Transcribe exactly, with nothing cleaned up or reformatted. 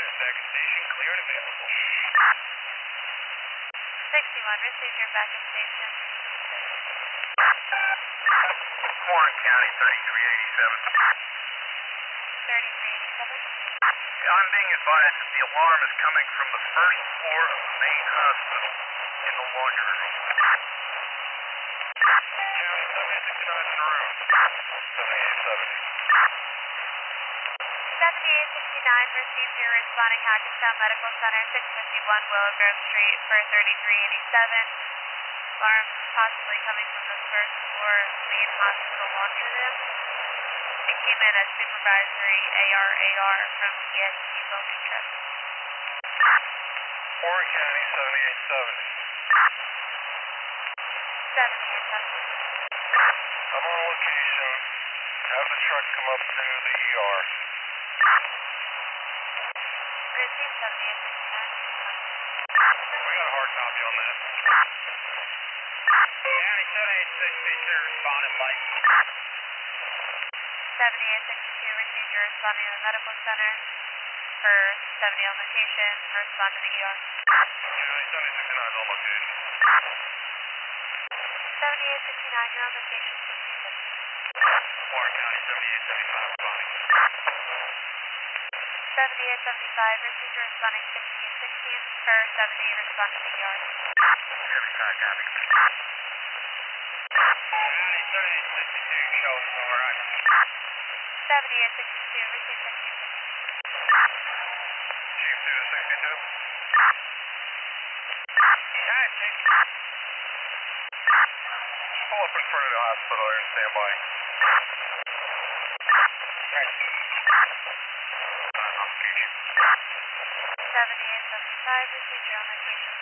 and second station cleared available. sixty-one, received your backup station. Warren County, thirty-three eighty-seven. thirty-three eighty-seven. I'm being advised that the alarm is coming from the first floor of the main hospital in the laundry room. County, seventy-eight sixty-nine in the room. seventy-eight seventy. seventy-eight sixty-nine, received your responding Hackettstown Medical Center, six fifty-one Willow Grove Street for thirty-three eighty-seven. Alarm possibly coming from the first floor main hospital laundry room. It came in as supervisory A R A R from E S T Building Trust. Warren County, seventy-eight seventy. seventy-eight seventy. I'm on location. Have the truck come up to the E R. Received seventy-eight sixty-nine. We got a hard copy on that. County, seventy-eight sixty-two, responding light. seventy-eight sixty-two, received your responding to the medical center for seventy on location, respond to the E R. County, seventy sixty-nine is on location. seventy-eight sixty-nine, you're on location, sixty fifty. Warren County, seventy-eight seventy-five responding. seventy-eight seventy-five, received your responding sixteen sixteen for seventy, respond to the E R. seventy-five copy. County, seventy-eight sixty-two, showing no right. seventy-eight sixty-two, received sixteen sixteen. Chief two to sixty-two. County, sixty. Just pull up in front of the hospital there and stand by. Ready. On location. seventy-eight seventy-five, received your on location.